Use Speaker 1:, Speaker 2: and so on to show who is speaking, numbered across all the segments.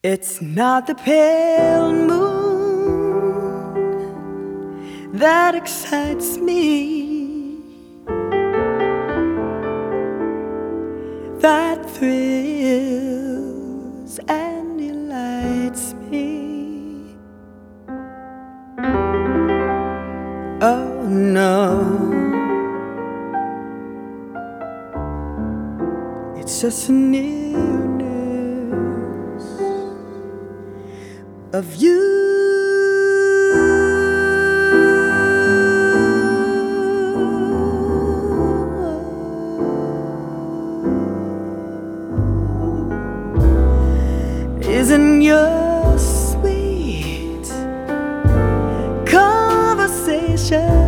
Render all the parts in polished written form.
Speaker 1: It's not the pale moon that excites me, that thrills and delights me. Oh no, it's just a newness of you. Isn't your sweet conversation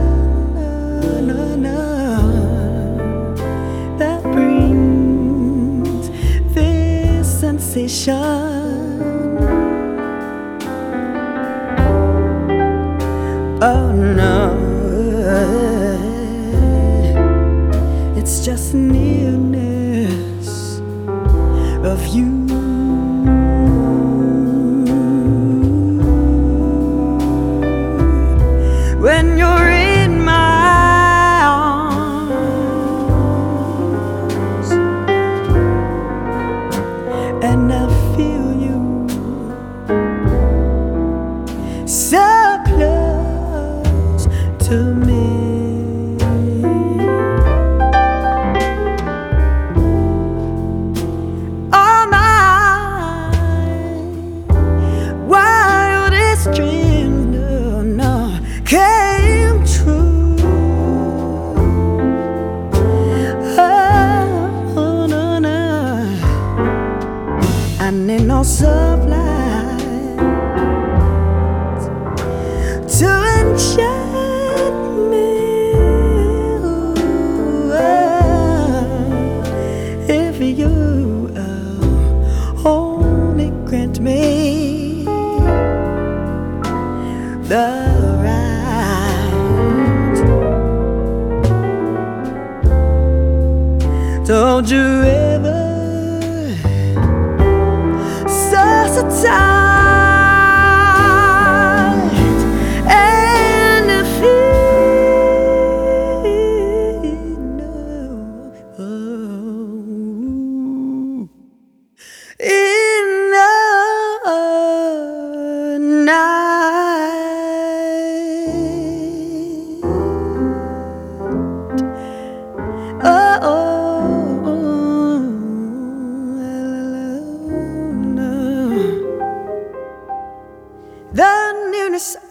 Speaker 1: that brings this sensation? Oh no, it's just nearness of you. When you're in my arms and I feel you so close to me, all my wildest dreams, no, came true. Oh, no, no, I need no sublights to enchant me. If you only grant me the right, don't you ever suscitate any fear, no. In the night. Oh, no. The newness